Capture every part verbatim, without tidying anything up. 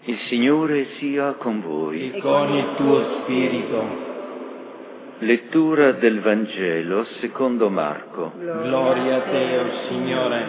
Il Signore sia con voi. E con il tuo spirito. Lettura del Vangelo secondo Marco. Gloria a te, o Signore.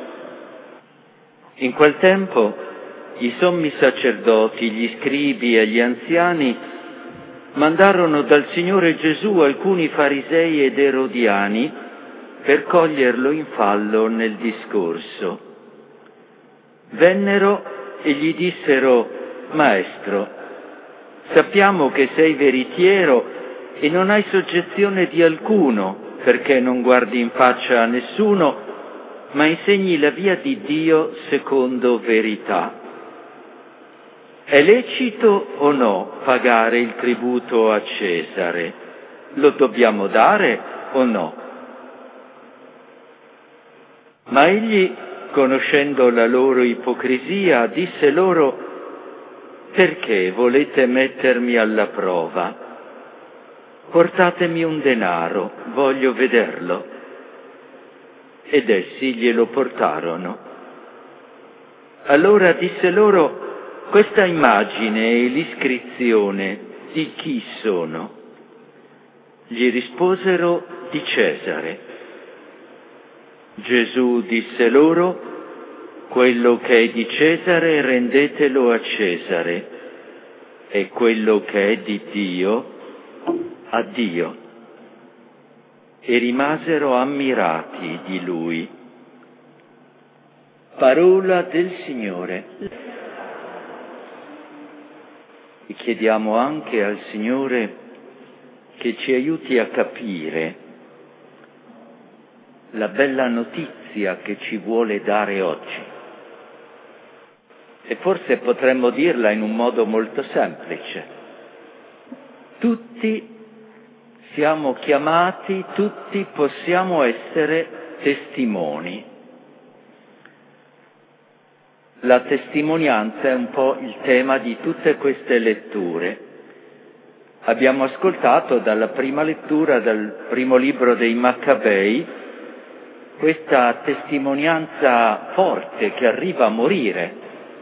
In quel tempo i sommi sacerdoti, gli scribi e gli anziani mandarono dal Signore Gesù alcuni farisei ed erodiani per coglierlo in fallo nel discorso. Vennero e gli dissero: Maestro, sappiamo che sei veritiero e non hai soggezione di alcuno, perché non guardi in faccia a nessuno, ma insegni la via di Dio secondo verità. È lecito o no pagare il tributo a Cesare? Lo dobbiamo dare o no? Ma egli, conoscendo la loro ipocrisia, disse loro: perché volete mettermi alla prova? Portatemi un denaro, voglio vederlo. Ed essi glielo portarono. Allora disse loro: questa immagine e l'iscrizione di chi sono? Gli risposero: di Cesare. Gesù disse loro: quello che è di Cesare rendetelo a Cesare, e quello che è di Dio a Dio. E rimasero ammirati di lui. Parola del Signore. E chiediamo anche al Signore che ci aiuti a capire la bella notizia che ci vuole dare oggi. E forse potremmo dirla in un modo molto semplice. Tutti siamo chiamati, tutti possiamo essere testimoni. La testimonianza è un po' il tema di tutte queste letture. Abbiamo ascoltato dalla prima lettura, dal primo libro dei Maccabei, questa testimonianza forte che arriva a morire.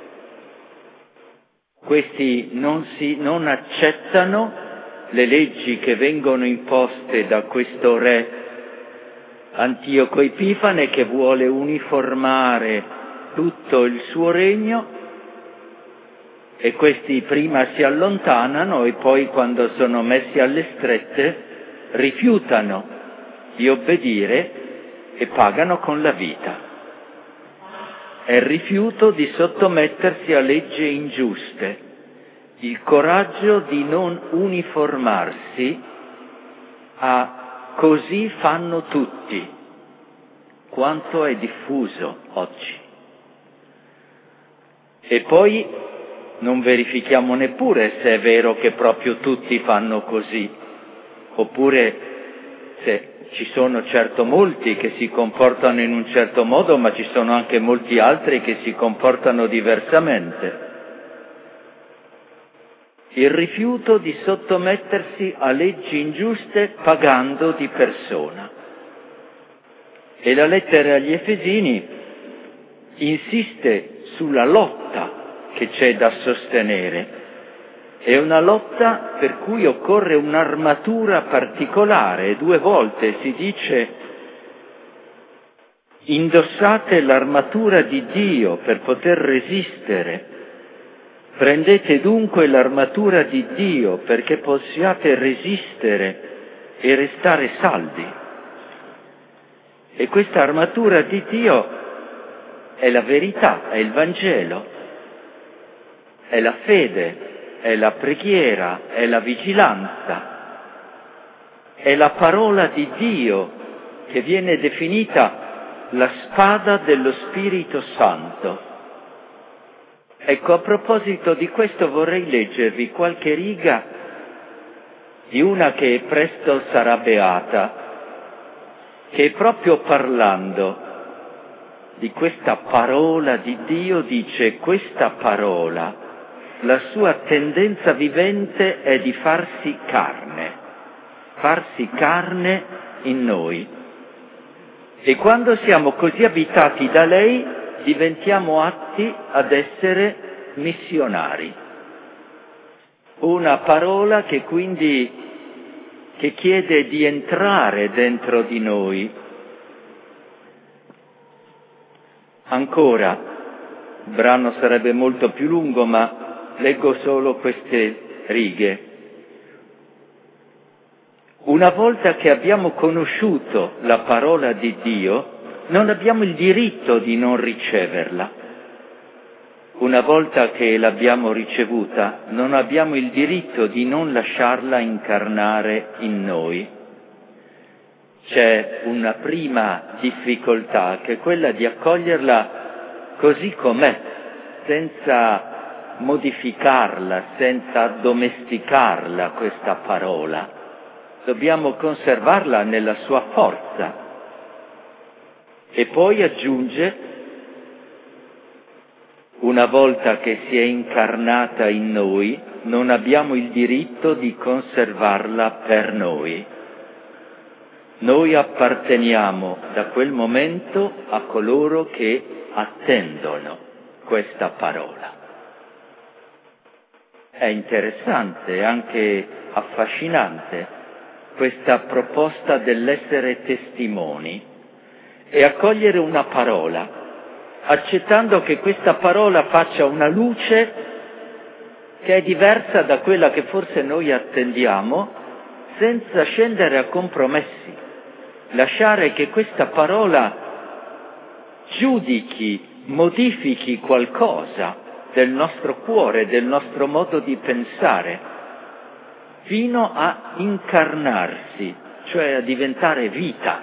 Questi non, si, non accettano le leggi che vengono imposte da questo re Antioco Epifane, che vuole uniformare tutto il suo regno, e questi prima si allontanano e poi, quando sono messi alle strette, rifiutano di obbedire e pagano con la vita. È il rifiuto di sottomettersi a leggi ingiuste, il coraggio di non uniformarsi a così fanno tutti, quanto è diffuso oggi. E poi non verifichiamo neppure se è vero che proprio tutti fanno così, oppure se ci sono certo molti che si comportano in un certo modo, ma ci sono anche molti altri che si comportano diversamente. Il rifiuto di sottomettersi a leggi ingiuste pagando di persona. E la lettera agli Efesini insiste sulla lotta che c'è da sostenere. È una lotta per cui occorre un'armatura particolare. Due volte si dice: indossate l'armatura di Dio per poter resistere. Prendete dunque l'armatura di Dio perché possiate resistere e restare saldi. E questa armatura di Dio è la verità, è il Vangelo, è la fede, è la preghiera, è la vigilanza, è la parola di Dio che viene definita la spada dello Spirito Santo. Ecco, a proposito di questo vorrei leggervi qualche riga di una che presto sarà beata, che proprio parlando di questa parola di Dio dice: questa parola, la sua tendenza vivente è di farsi carne, farsi carne in noi. E quando siamo così abitati da lei, diventiamo atti ad essere missionari. Una parola che quindi che chiede di entrare dentro di noi. Ancora, il brano sarebbe molto più lungo, ma leggo solo queste righe. Una volta che abbiamo conosciuto la parola di Dio, non abbiamo il diritto di non riceverla. Una volta che l'abbiamo ricevuta, non abbiamo il diritto di non lasciarla incarnare in noi. C'è una prima difficoltà, che è quella di accoglierla così com'è, senza modificarla, senza addomesticarla questa parola. Dobbiamo conservarla nella sua forza. E poi aggiunge: una volta che si è incarnata in noi, non abbiamo il diritto di conservarla per noi. Noi apparteniamo da quel momento a coloro che attendono questa parola. È interessante e anche affascinante questa proposta dell'essere testimoni e accogliere una parola, accettando che questa parola faccia una luce che è diversa da quella che forse noi attendiamo, senza scendere a compromessi. Lasciare che questa parola giudichi, modifichi qualcosa del nostro cuore, del nostro modo di pensare, fino a incarnarsi, cioè a diventare vita.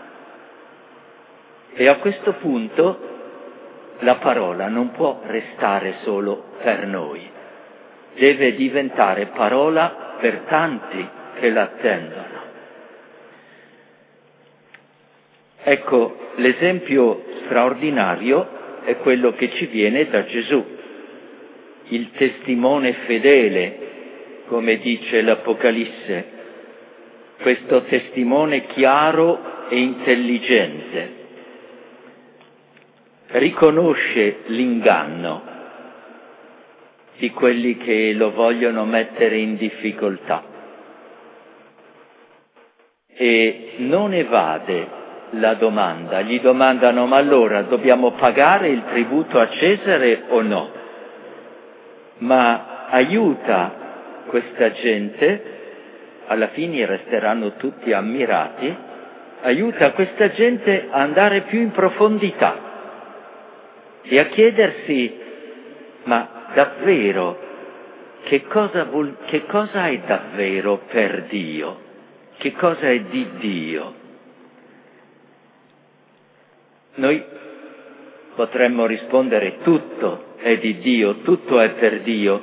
E a questo punto la parola non può restare solo per noi, deve diventare parola per tanti che l'attendono. Ecco, l'esempio straordinario è quello che ci viene da Gesù, il testimone fedele, come dice l'Apocalisse, questo testimone chiaro e intelligente. Riconosce l'inganno di quelli che lo vogliono mettere in difficoltà e non evade la domanda. Gli domandano: ma allora dobbiamo pagare il tributo a Cesare o no? Ma aiuta questa gente, alla fine resteranno tutti ammirati, aiuta questa gente a andare più in profondità e a chiedersi: ma davvero, che cosa, vuol, che cosa è davvero per Dio? Che cosa è di Dio? Noi potremmo rispondere: tutto è di Dio, tutto è per Dio,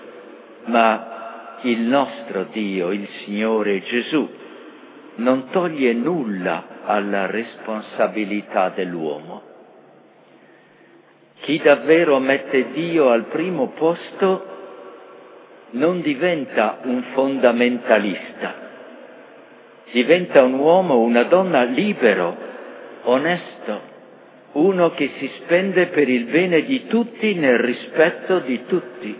ma il nostro Dio, il Signore Gesù, non toglie nulla alla responsabilità dell'uomo. Chi davvero mette Dio al primo posto non diventa un fondamentalista, diventa un uomo, una donna libero, onesto, uno che si spende per il bene di tutti nel rispetto di tutti.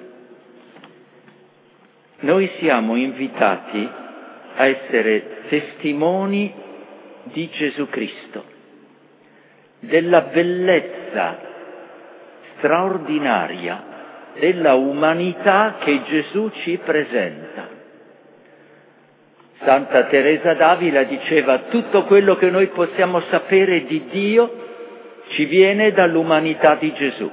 Noi siamo invitati a essere testimoni di Gesù Cristo, della bellezza straordinaria della umanità che Gesù ci presenta. Santa Teresa d'Avila diceva: tutto quello che noi possiamo sapere di Dio ci viene dall'umanità di Gesù.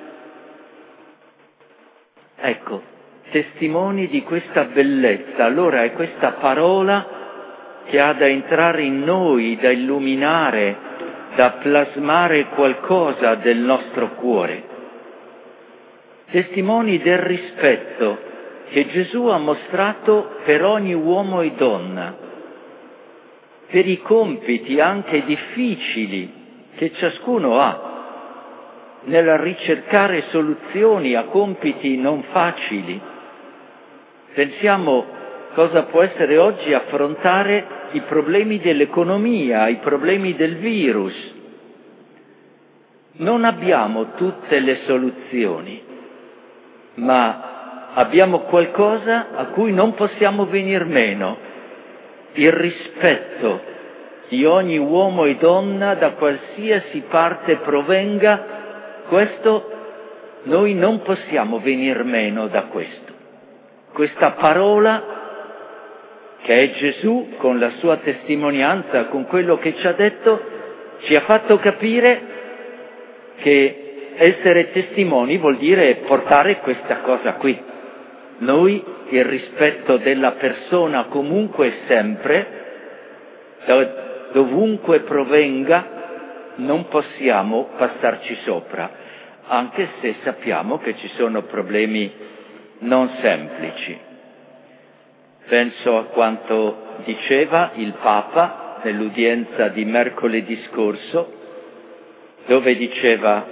Ecco, testimoni di questa bellezza, allora è questa parola che ha da entrare in noi, da illuminare, da plasmare qualcosa del nostro cuore. Testimoni del rispetto che Gesù ha mostrato per ogni uomo e donna, per i compiti anche difficili che ciascuno ha, nel ricercare soluzioni a compiti non facili. Pensiamo cosa può essere oggi affrontare i problemi dell'economia, i problemi del virus. Non abbiamo tutte le soluzioni, ma abbiamo qualcosa a cui non possiamo venir meno: il rispetto di ogni uomo e donna da qualsiasi parte provenga. Questo noi non possiamo venir meno da questo. Questa parola che è Gesù, con la sua testimonianza, con quello che ci ha detto, ci ha fatto capire che essere testimoni vuol dire portare questa cosa qui. Noi il rispetto della persona comunque e sempre, da dovunque provenga, non possiamo passarci sopra, anche se sappiamo che ci sono problemi non semplici. Penso a quanto diceva il Papa nell'udienza di mercoledì scorso, dove diceva: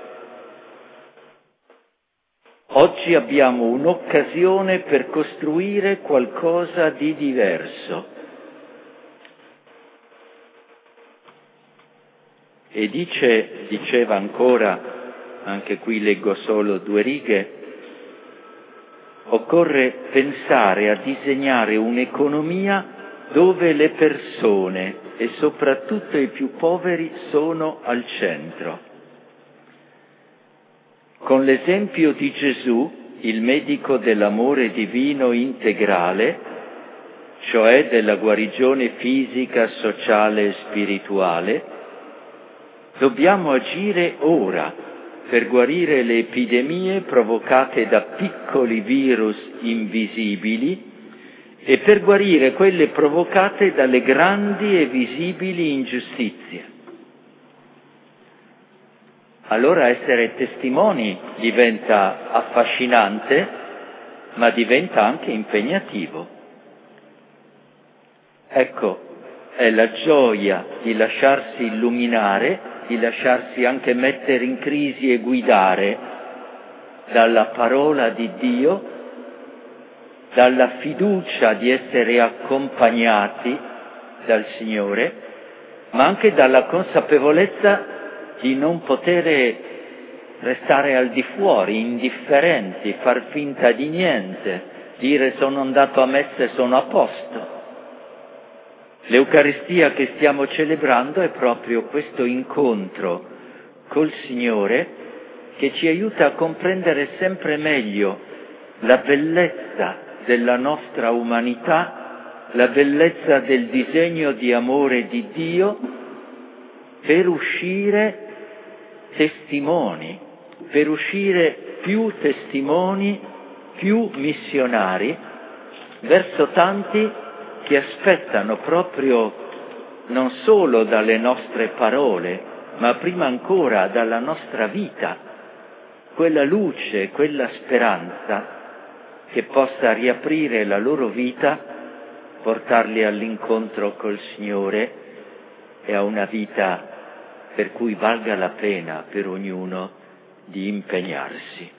oggi abbiamo un'occasione per costruire qualcosa di diverso. E dice, diceva ancora, anche qui leggo solo due righe: occorre pensare a disegnare un'economia dove le persone, e soprattutto i più poveri, sono al centro. Con l'esempio di Gesù, il medico dell'amore divino integrale, cioè della guarigione fisica, sociale e spirituale, dobbiamo agire ora per guarire le epidemie provocate da piccoli virus invisibili e per guarire quelle provocate dalle grandi e visibili ingiustizie. Allora essere testimoni diventa affascinante, ma diventa anche impegnativo. Ecco, è la gioia di lasciarsi illuminare, di lasciarsi anche mettere in crisi e guidare dalla parola di Dio, dalla fiducia di essere accompagnati dal Signore, ma anche dalla consapevolezza di non poter restare al di fuori, indifferenti, far finta di niente, dire sono andato a messa e sono a posto. L'Eucaristia che stiamo celebrando è proprio questo incontro col Signore che ci aiuta a comprendere sempre meglio la bellezza della nostra umanità, la bellezza del disegno di amore di Dio, per uscire testimoni, per uscire più testimoni, più missionari verso tanti che aspettano proprio non solo dalle nostre parole, ma prima ancora dalla nostra vita, quella luce, quella speranza che possa riaprire la loro vita, portarli all'incontro col Signore e a una vita per cui valga la pena per ognuno di impegnarsi.